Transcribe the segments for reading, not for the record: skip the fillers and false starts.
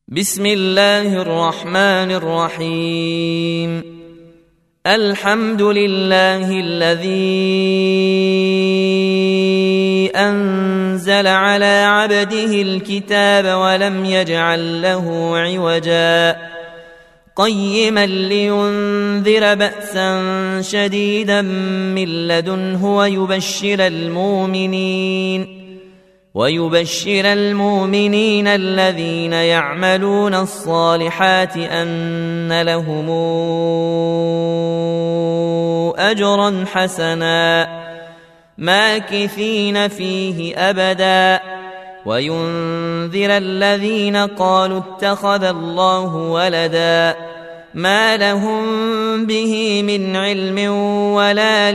بسم الله الرحمن الرحيم. الحمد لله الذي أنزل على عبده الكتاب ولم يجعل له عوجا قيما لينذر بأسا شديدا من لدنه ويبشر المؤمنين الذين يعملون الصالحات أن لهم أجرا حسنا ماكثين فيه أبدا وينذر الذين قالوا اتخذ الله ولدا ما لهم به من علم ولا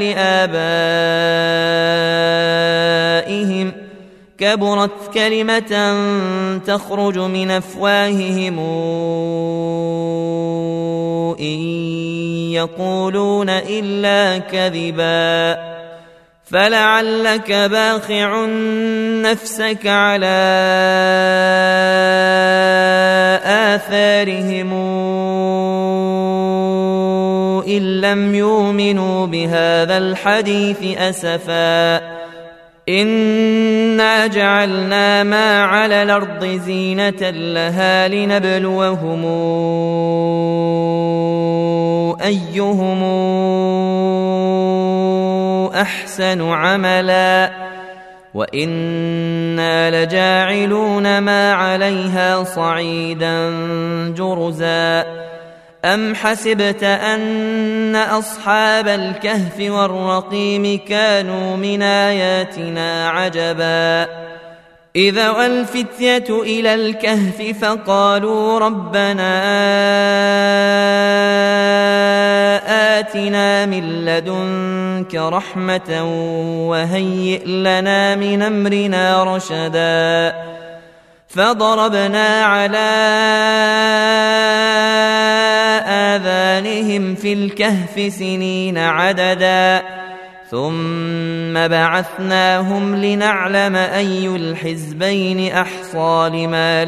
لآبائهم كبرت كلمة تخرج من أفواههم إن يقولون إلا كذبا فلعلك باخع نفسك على آثارهم إن لم يؤمنوا بهذا الحديث أسفا إنا جعلنا ما على الأرض زينة لها لنبلوهم أيهم أحسن عملا وإنا لجاعلون ما عليها صعيدا جرزا أم حسبت أن أصحاب الكهف والرقيم كانوا من آياتنا عجبا إذا والفتية إلى الكهف فقالوا ربنا آتنا من لدنك رحمة وهيئ لنا من أمرنا رشدا فضربنا على آذانهم في الكهف سنين عددا ثم بعثناهم لنعلم أي الحزبين أحصى لما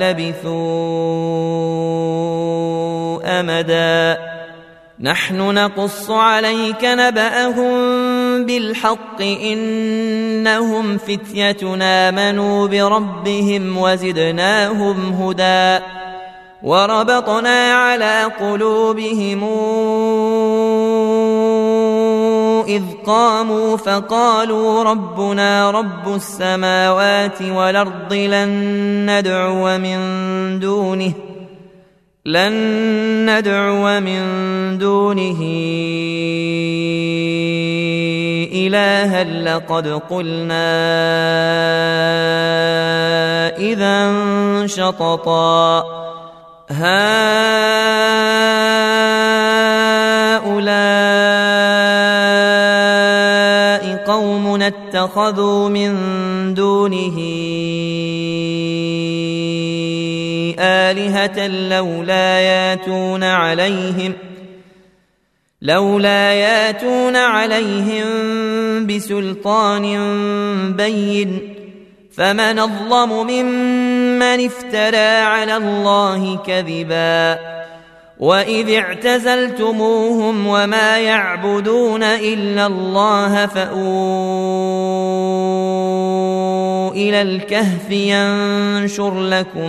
لبثوا أمدا نحن نقص عليك نبأهم بالحق إنهم فتية آمنوا بربهم وزدناهم هدى وربطنا على قلوبهم إذ قاموا فقالوا ربنا رب السماوات والأرض لن ندعو من دونه إلها لقد قلنا إذا شططا هؤلاء قوم اتخذوا من دونه آلهة لولا ياتون عليهم بسلطان بين فمن أظلم ممن افترى على الله كذبا وإذ اعتزلتموهم وما يعبدون إلا الله فأووا إلى الكهف ينشر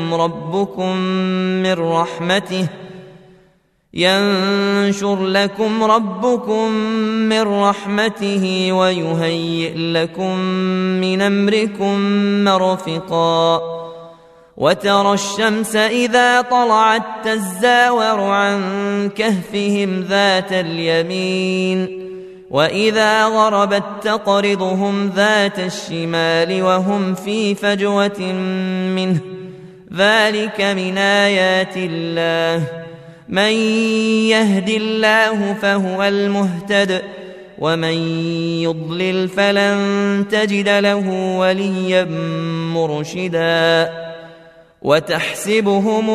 لكم ربكم من رحمته ويهيئ لكم من أمركم مرفقا وترى الشمس إذا طلعت تزاور عن كهفهم ذات اليمين وإذا غربت تقرضهم ذات الشمال وهم في فجوة منه ذلك من آيات الله من يهد الله فهو المهتد ومن يضلل فلن تجد له وليا مرشدا وتحسبهم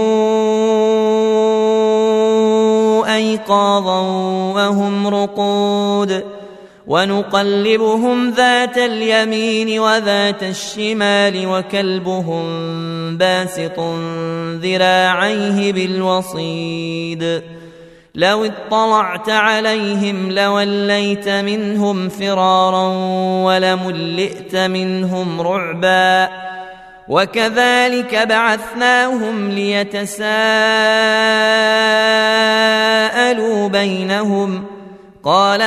أيقاظا وهم رقود ونقلبهم ذات اليمين وذات الشمال وكلبهم باسط ذراعيه بالوصيد لو اطلعت عليهم لوليت منهم فرارا ولملئت منهم رعبا وكذلك بعثناهم ليتساءلوا بينهم قال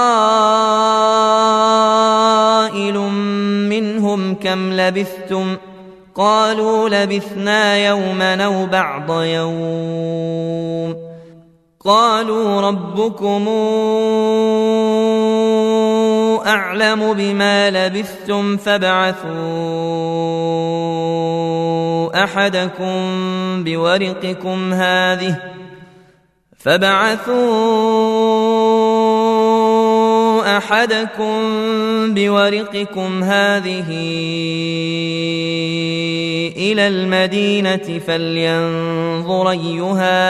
قائل منهم كم لبثتم قالوا لبثنا يوما أو بعض يوم قالوا ربكم أعلم بما لبثتم فابعثوا أحدكم بورقكم هذه إلى المدينة فلينظر أيها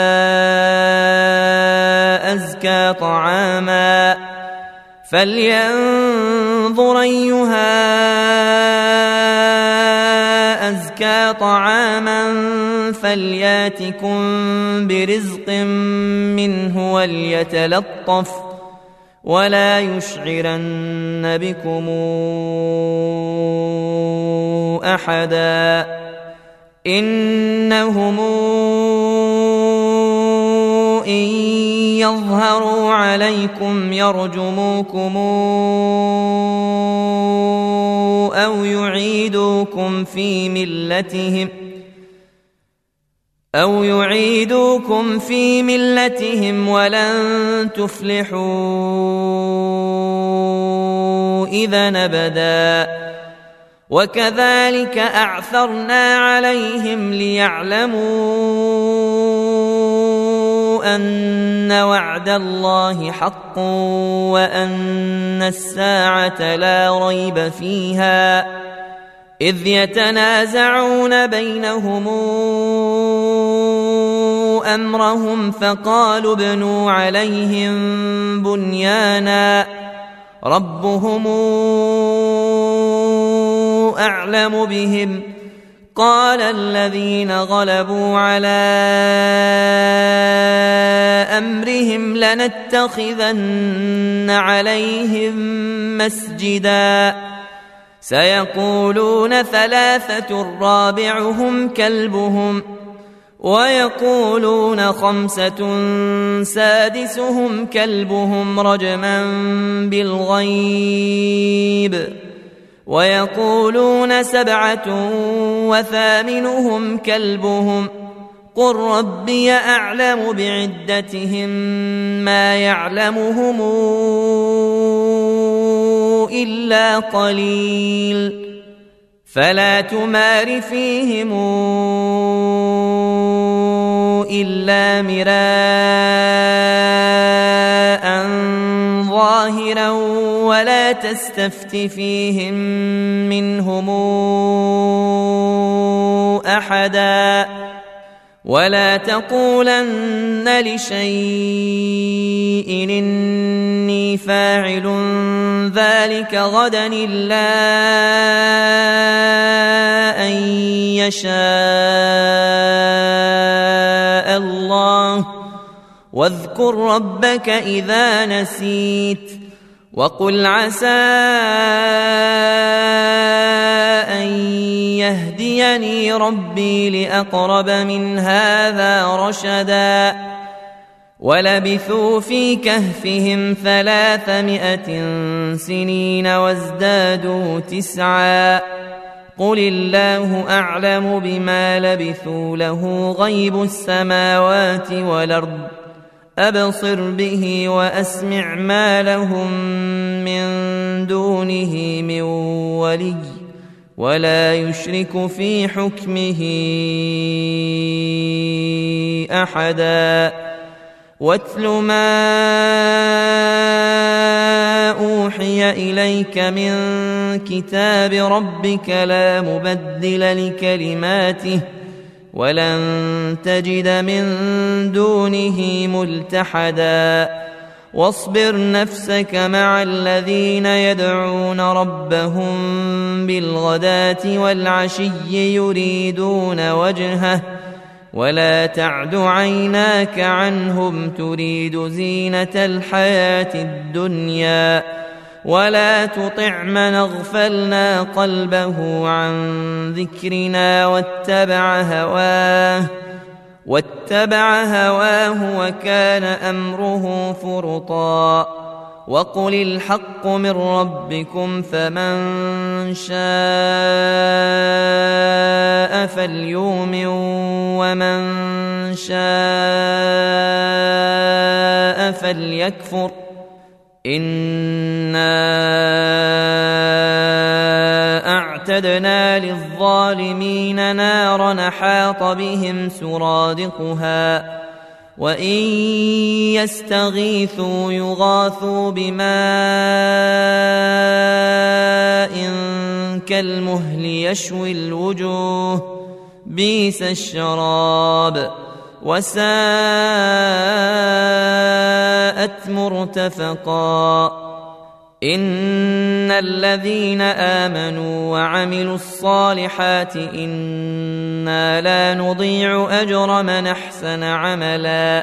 أزكى طعاما فلياتكم برزق منه وليتلطف ولا يشعرن بكم أحدا إنهم إن يظهروا عليكم يرجموكم أو يعيدوكم في ملتهم ولن تفلحوا إذا أبدا وكذلك أعثرنا عليهم ليعلموا أن وعد الله حق وأن الساعة لا ريب فيها إذ يتنازعون بينهم أمرهم فقالوا ابنوا عليهم بنيانا ربهم أعلم بهم قال الذين غلبوا على أمرهم لنتخذن عليهم مسجدا سيقولون ثلاثة رابعهم كلبهم ويقولون خمسة سادسهم كلبهم رجما بالغيب ويقولون سبعة وثامنهم كلبهم قل ربي أعلم بعدتهم ما يعلمهم إلا قليل فلا تمار فيهم إلا مراء ظاهرا ولا تستفت فيهم منهم أحدا ولا تقولن لشيء إني فاعل ذلك غدا إلا أن يشاء الله واذكر ربك إذا نسيت وقل عسى أن يهديني ربي لأقرب من هذا رشدا ولبثوا في كهفهم 300 سنين وازدادوا 9 قل الله أعلم بما لبثوا له غيب السماوات والأرض أبصر به وأسمع ما لهم من دونه من ولي ولا يشرك في حكمه أحدا واتل ما أوحي إليك من كتاب ربك لا مبدل لكلماته ولن تجد من دونه ملتحدا واصبر نفسك مع الذين يدعون ربهم بالغداة والعشي يريدون وجهه ولا تعد عيناك عنهم تريد زينة الحياة الدنيا ولا تطع من اغفلنا قلبه عن ذكرنا واتبع هواه وكان أمره فرطا وقل الحق من ربكم فمن شاء فليؤمن ومن شاء فليكفر إنا أعتدنا للظالمين نارا أحاط بهم سرادقها وإن يستغيثوا يغاثوا بماء كالمهل يشوي الوجوه بئس الشراب وساءت مرتفقا إن الذين آمنوا وعملوا الصالحات إنا لا نضيع أجر من أحسن عملا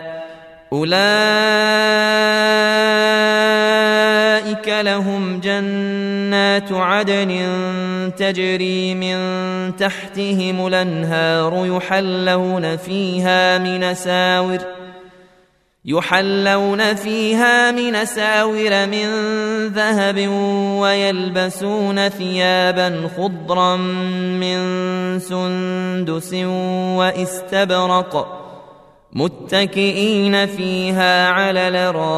أولئك لهم جنات عدن تجري من تحتهم الأنهار يحلون فيها من أساور من ذهب ويلبسون ثيابا خضرا من سندس واستبرق متكئين فيها على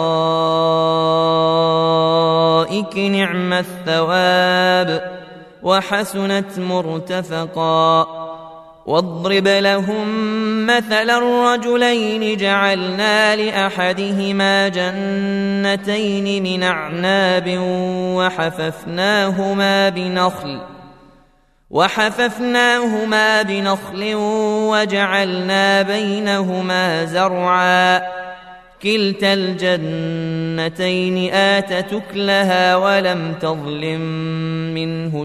الأرائك نعم الثواب وحسنت مرتفقا واضرب لهم مثل الرجلين جعلنا لأحدهما جنتين من أعناب وحففناهما بنخل وجعلنا بينهما زرعا كلتا الجنتين آتت أكلها ولم تظلم منه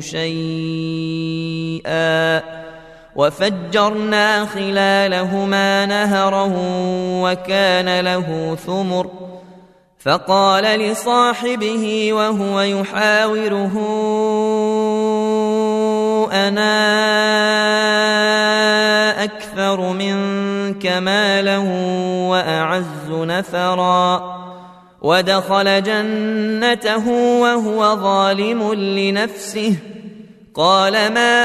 شيئا وفجرنا خلالهما نهرا وكان له ثمر فقال لصاحبه وهو يحاوره أنا أكثر منك مالا وأعز نفرا ودخل جنته وهو ظالم لنفسه قال ما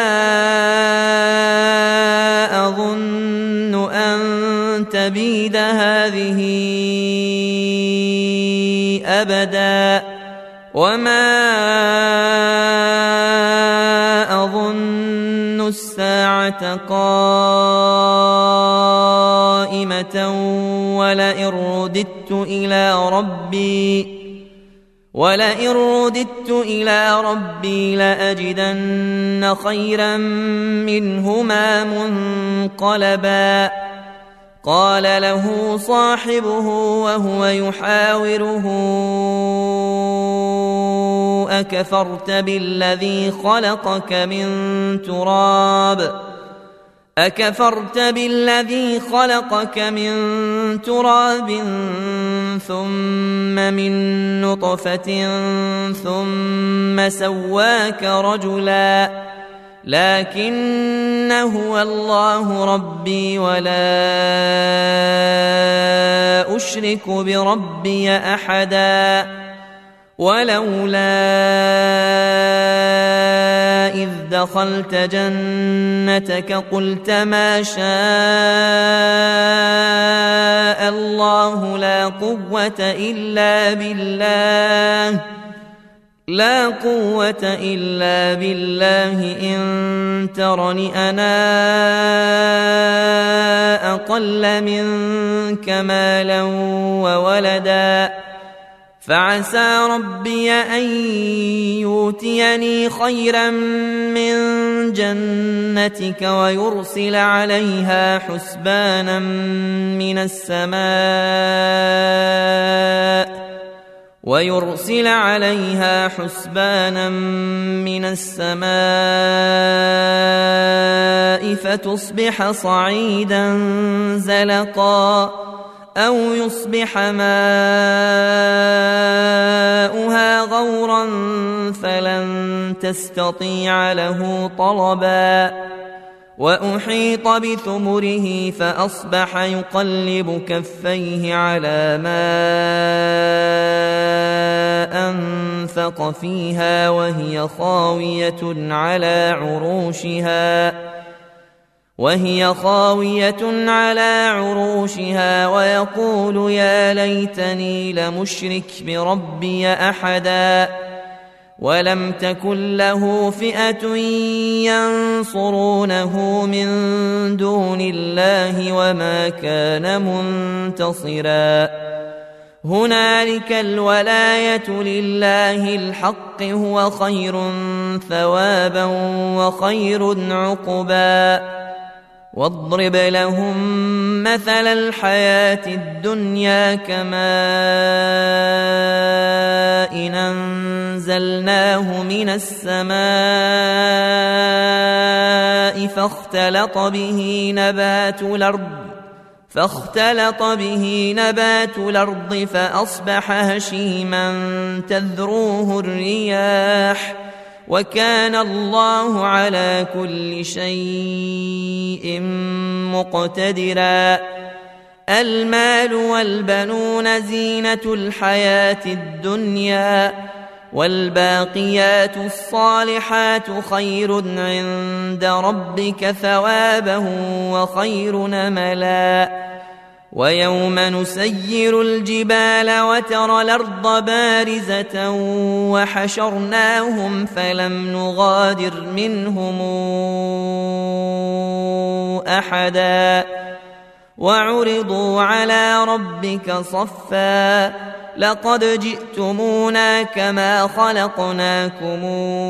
أظن أن تبيد هذه أبدا وما أظن الساعة قائمة ولئن رددت إلى ربي لأجدن خيرا منهما منقلبا قال له صاحبه وهو يحاوره أكفرت بالذي خلقك من تراب ثم من نطفة ثم سواك رجلا لكن هو الله ربي ولا أشرك بربي أحدا ولولا إذ دخلت جنتك قلت ما شاء الله لا قوة إلا بالله إن ترني أنا أقل منك مالا وولدا فعسى ربي أن يؤتيني خيرا من جنتك ويرسل عليها حسبانا من السماء ويرسل عليها حسبانا من السماء فتصبح صعيدا زلقا أو يصبح ماؤها غورا فلن تستطيع له طلبا وأحيط بثمره فأصبح يقلب كفيه على ما أنفق فيها وهي خاوية على عروشها ويقول يا ليتني لمشرك بربي أحدا ولم تكن له فئة ينصرونه من دون الله وما كان منتصرا هنالك الولاية لله الحق هو خير ثوابا وخير عقبا واضرب لهم مثل الحياة الدنيا كماء إن أنزلناه من السماء فاختلط به نبات الأرض فأصبح هشيما تذروه الرياح وكان الله على كل شيء مقتدرا المال والبنون زينة الحياة الدنيا والباقيات الصالحات خير عند ربك ثوابا وخير نملا ويوم نسير الجبال وترى الأرض بارزة وحشرناهم فلم نغادر منهم أحدا وعرضوا على ربك صفا لقد جئتمونا كما خلقناكم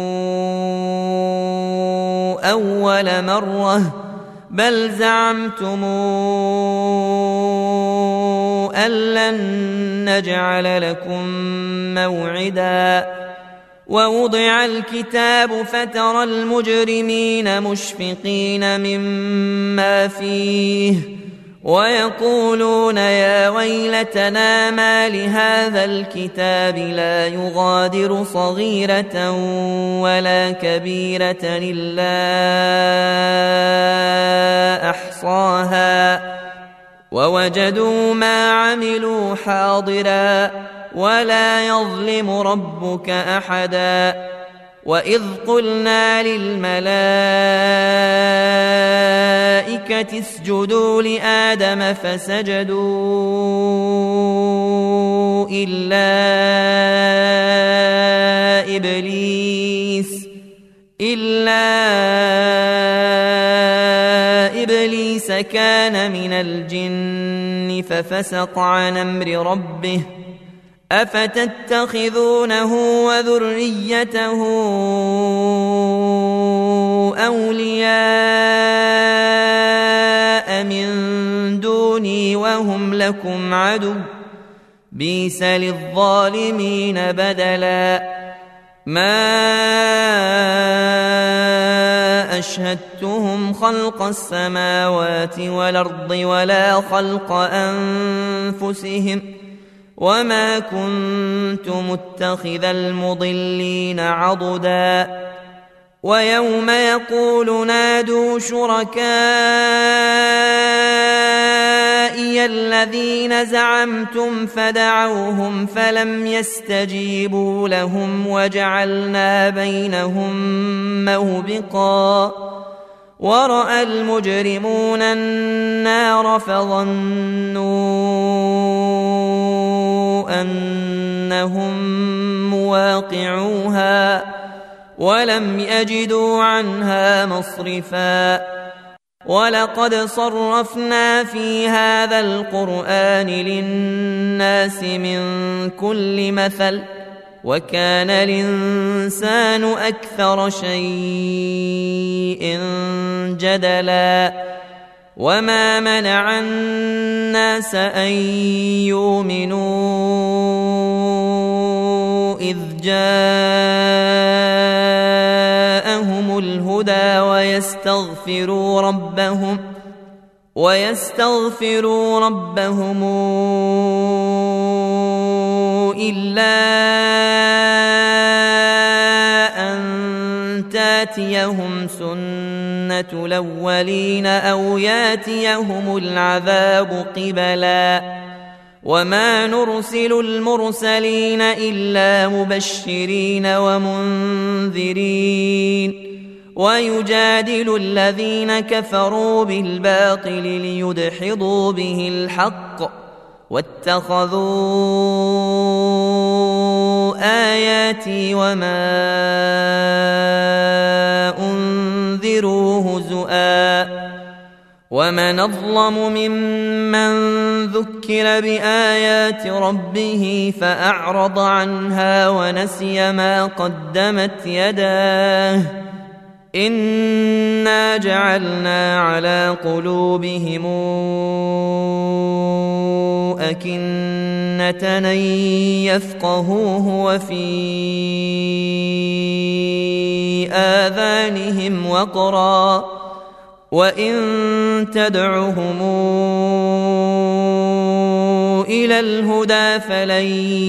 أول مرة بل زعمتم أن لن نجعل لكم موعدا ووضع الكتاب فترى المجرمين مشفقين مما فيه ويقولون يا ويلتنا ما لهذا الكتاب لا يغادر صغيرة ولا كبيرة إلا أحصاها ووجدوا ما عملوا حاضرا ولا يظلم ربك أحدا وإذ قلنا للملائكة اسجدوا لآدم فسجدوا إلا إبليس كان من الجن ففسق عن أمر ربه أفتتخذونه وذريته أولياء من دوني وهم لكم عدو بئس للظالمين بدلا ما أشهدتهم خلق السماوات والأرض ولا خلق أنفسهم وما كنت متخذ المضلين عضدا ويوم يقول نادوا شركائي الذين زعمتم فدعوهم فلم يستجيبوا لهم وجعلنا بينهم موبقا ورأى المجرمون النار فظنوا أنهم مواقعوها ولم يجدوا عنها مصرفا ولقد صرفنا في هذا القرآن للناس من كل مثل وكان الإنسان أكثر شيء جدلا وما منع الناس أن يؤمنوا جاءهم الهدى ويستغفروا ربهم إلا أن تاتيهم سنة الأولين أو ياتيهم العذاب قبلا وما نرسل المرسلين إلا مبشرين ومنذرين ويجادل الذين كفروا بالباطل ليدحضوا به الحق واتخذوا آياتي وما أنذروا هزؤا ومن أظلم ممن ذكر بآيات ربه فأعرض عنها ونسي ما قدمت يداه إنا جعلنا على قلوبهم أكنة أن يفقهوه وفي آذانهم وقرا وإن تدعهم إلى الهدى فلن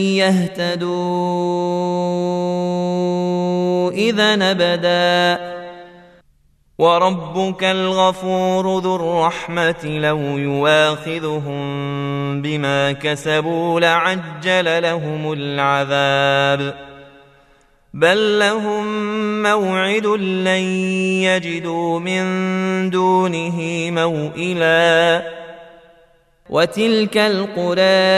يهتدوا إذا أبدا وربك الغفور ذو الرحمة لو يواخذهم بما كسبوا لعجل لهم العذاب بل لهم موعد لن يجدوا من دونه موئلا وتلك القرى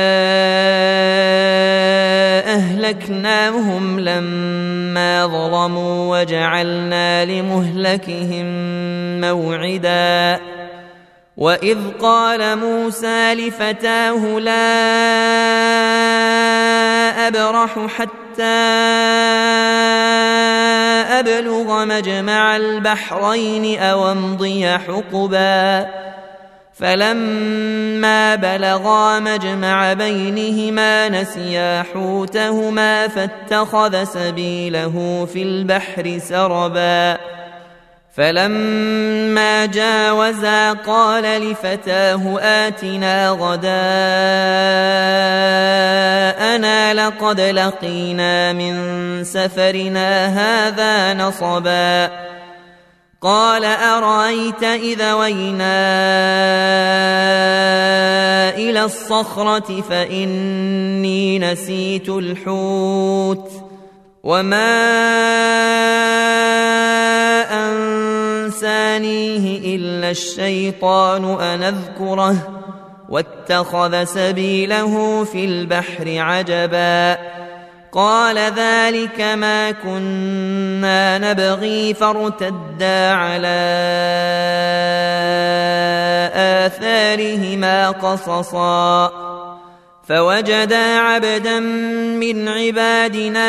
أهلكناهم لما ظلموا وجعلنا لمهلكهم موعدا وإذ قال موسى لفتاه لا أبرح حتى أبلغ مجمع البحرين أو أمضي حقبا فلما بلغا مجمع بينهما نسيا حوتهما فاتخذ سبيله في البحر سربا فلما جاوزا قال لفتاه آتنا غداءنا لقد لقينا من سفرنا هذا نصبا قال أرأيت إذا وينا إلى الصخرة فإني نسيت الحوت وما أنسانيه إلا الشيطان أن أذكره واتخذ سبيله في البحر عجبا قال ذلك ما كنا نبغي فارتدا على آثارهما قصصا فوجدا عبدا من عبادنا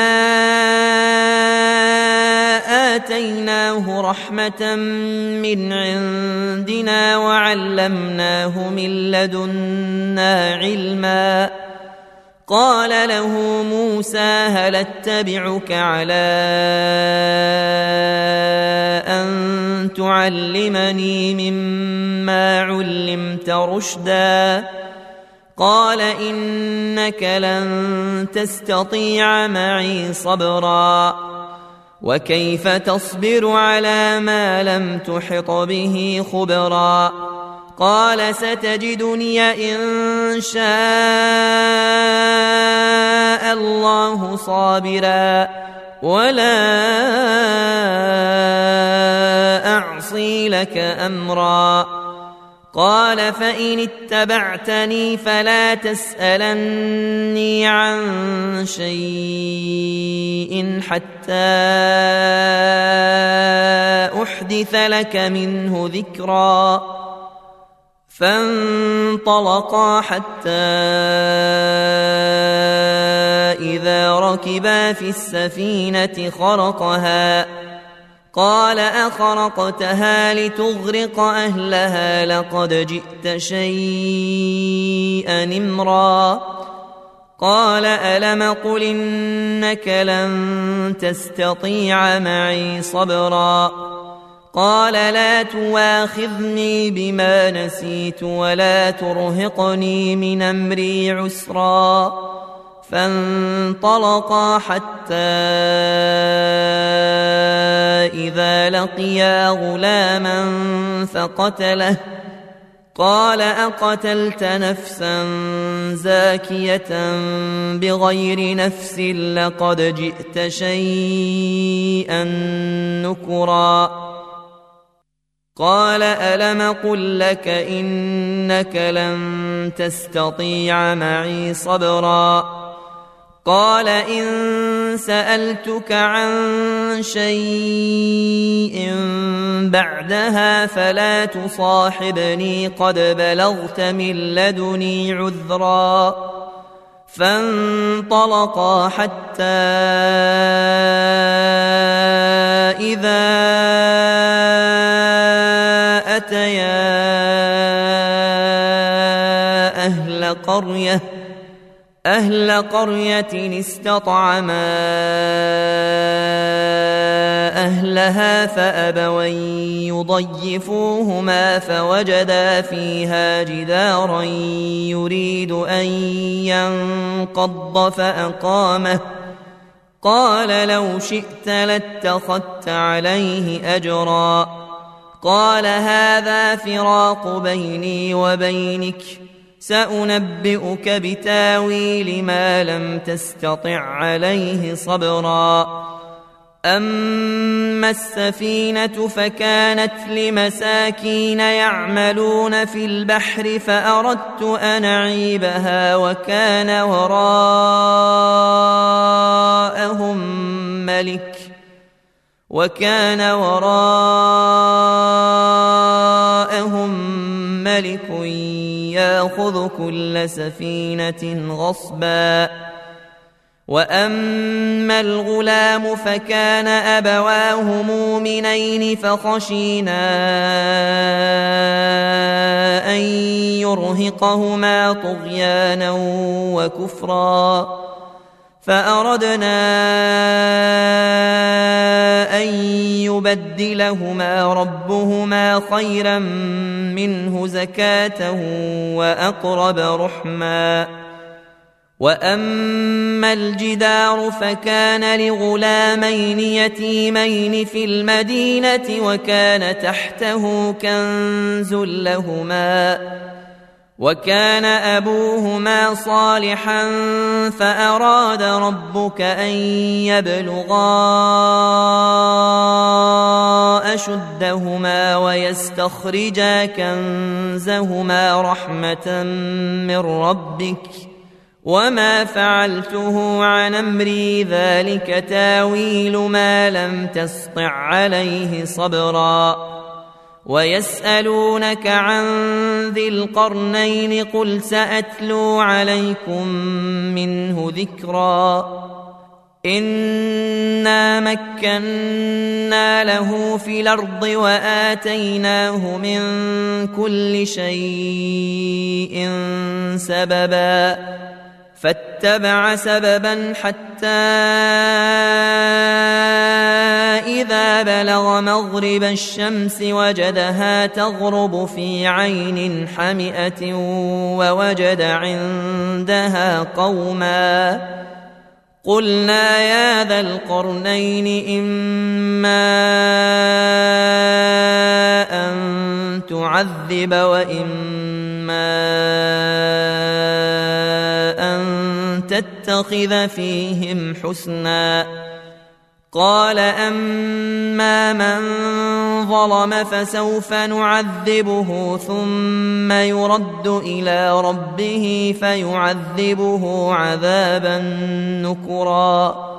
آتيناه رحمة من عندنا وعلمناه من لدنا علما قال له موسى هل اتبعك على أن تعلمني مما علمت رشدا قال إنك لن تستطيع معي صبرا وكيف تصبر على ما لم تحط به خبرا قال ستجدني إن شاء الله صابرا ولا أعصي لك أمرا قال فإن اتبعتني فلا تسألني عن شيء حتى أحدث لك منه ذكرا فانطلقا حتى إذا ركبا في السفينة خرقها قال أخرقتها لتغرق أهلها لقد جئت شيئا إمرا قال ألم قل إنك لن تستطيع معي صبرا قال لا تواخذني بما نسيت ولا ترهقني من أمري عسرا فانطلقا حتى إذا لقيا غلاما فقتله قال أقتلت نفسا زاكية بغير نفس لقد جئت شيئا نكرا قال ألم قل لك إنك لن تستطيع معي صبرا قال إن سألتك عن شيء بعدها فلا تصاحبني قد بلغت من لدني عذرا فانطلقا حتى إذا أتيا أهل قرية استطعما أهلها فأبوا يضيفوهما فوجدا فيها جدارا يريد أن ينقض فأقامه قال لو شئت لاتخذت عليه أجرا قال هذا فراق بيني وبينك سأنبئك بتاويل ما لم تستطع عليه صبرا أما السفينة فكانت لمساكين يعملون في البحر فأردت أن أعيبها وكان وراءهم ملك يأخذ كل سفينة غصبا وأما الغلام فكان أبواه مؤمنين فخشينا أن يرهقهما طغيانا وكفرا فأردنا أن يبدلهما ربهما خيرا منه زكاة وأقرب رحما وأما الجدار فكان لغلامين يتيمين في المدينة وكان تحته كنز لهما وكان أبوهما صالحا فأراد ربك أن يبلغا أشدهما ويستخرجا كنزهما رحمة من ربك وما فعلته عن أمري ذلك تاويل ما لم تسطع عليه صبرا ويسألونك عن ذي القرنين قل سأتلو عليكم منه ذكرا إنا مكنا له في الأرض وآتيناه من كل شيء سببا فاتبع سببا حتى إذا بلغ مغرب الشمس وجدها تغرب في عين حمئة ووجد عندها قوما قلنا يا ذا القرنين إما أن تعذب وإما أن تتخذ فيهم حسنا قال أما من ظلم فسوف نعذبه ثم يرد إلى ربه فيعذبه عذابا نكرا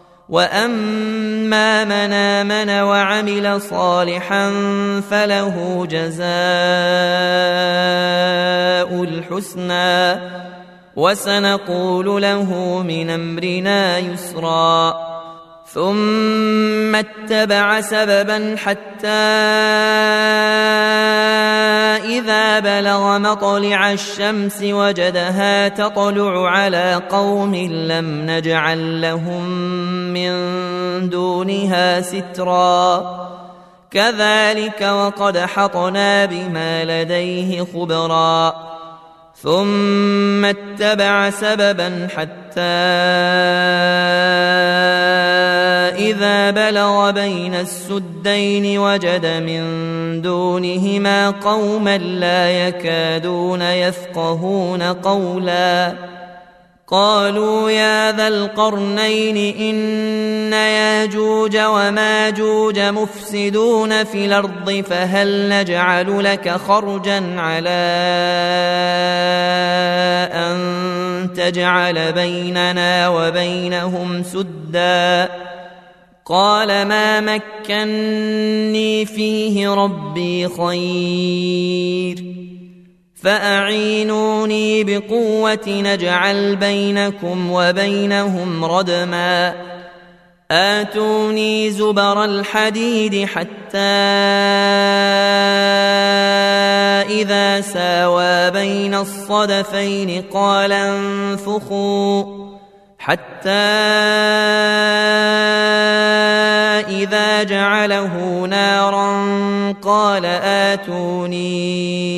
وأما من آمن وعمل صالحا فله جزاء الحسنى وسنقول له من أمرنا يسرا ثم اتبع سببا حتى إذا بلغ مطلع الشمس وجدها تطلع على قوم لم نجعل لهم من دونها سترا كذلك وقد حطنا بما لديه خبرا ثم اتبع سببا حتى إذا بلغ بين السدين وجد من دونهما قوما لا يكادون يفقهون قولا قالوا يا ذا القرنين إن ياجوج وماجوج مفسدون في الأرض فهل نجعل لك خرجا على أن تجعل بيننا وبينهم سدا قال ما مكني فيه ربي خير فأعينوني بقوة نجعل بينكم وبينهم ردما آتوني زبر الحديد حتى إذا ساوى بين الصدفين قال انفخوا حتى إذا جعله نارا قال آتوني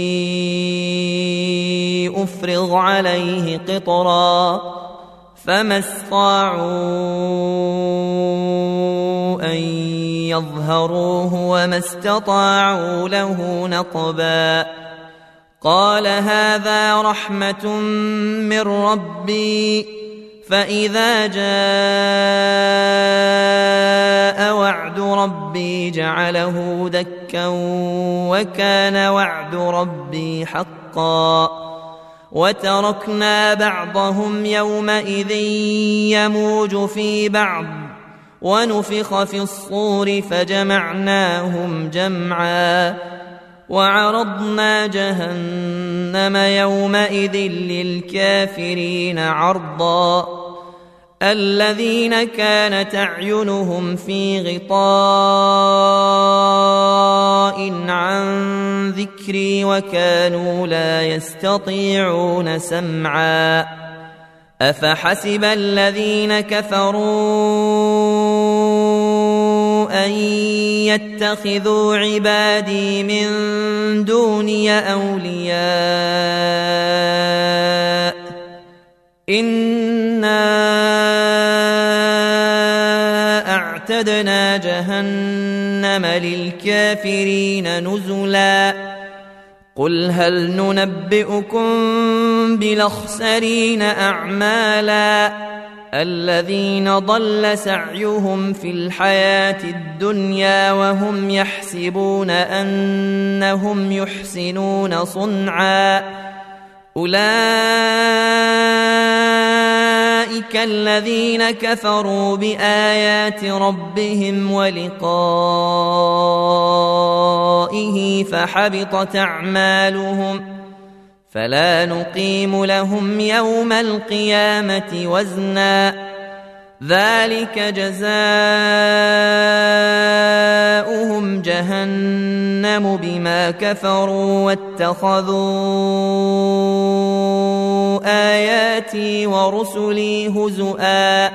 أفرغ عليه قطرا فما استطاعوا أن يظهروه وما استطاعوا له نقبا قال هذا رحمة من ربي فإذا جاء وعد ربي جعله دكا وكان وعد ربي حقا وتركنا بعضهم يومئذ يموج في بعض ونفخ في الصور فجمعناهم جمعا وعرضنا جهنم يومئذ للكافرين عرضا الذين كانت أعينهم في غطاء عن ذكري وكانوا لا يستطيعون سمعا أفحسب الذين كفروا أن يتخذوا عبادي من دوني أولياء إنا أعتدنا جهنم للكافرين نزلا قل هل ننبئكم بالأخسرين أعمالا الذين ضل سعيهم في الحياة الدنيا وهم يحسبون أنهم يحسنون صنعا أولئك الذين كفروا بآيات ربهم ولقائه فحبطت أعمالهم فلا نقيم لهم يوم القيامة وزنا ذلك جزاؤهم جهنم بما كفروا واتخذوا آياتي ورسلي هزؤا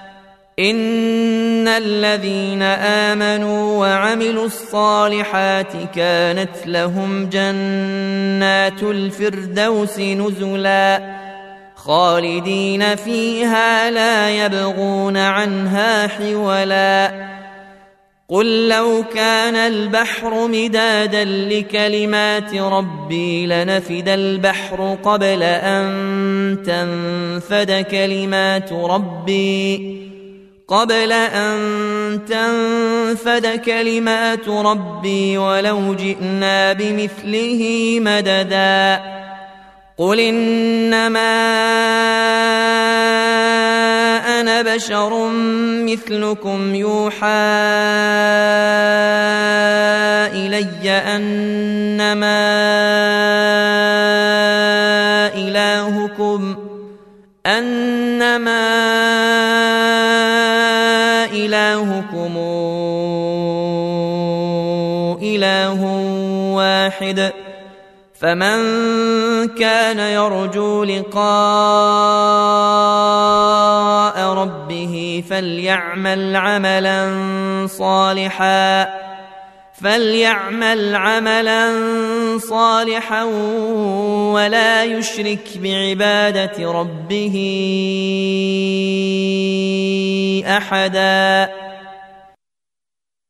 إن الذين آمنوا وعملوا الصالحات كانت لهم جنات الفردوس نزلا خالدين فيها لا يبغون عنها حولا قل لو كان البحر مدادا لكلمات ربي لنفد البحر قبل أن تنفد كلمات ربي ولو جئنا بمثله مددا قل إنما أنا بشر مثلكم يوحى إلي أنما إلهكم إله واحد فمن كان يرجو لقاء ربه فليعمل عملا صالحا ولا يشرك بعبادة ربه أحدا.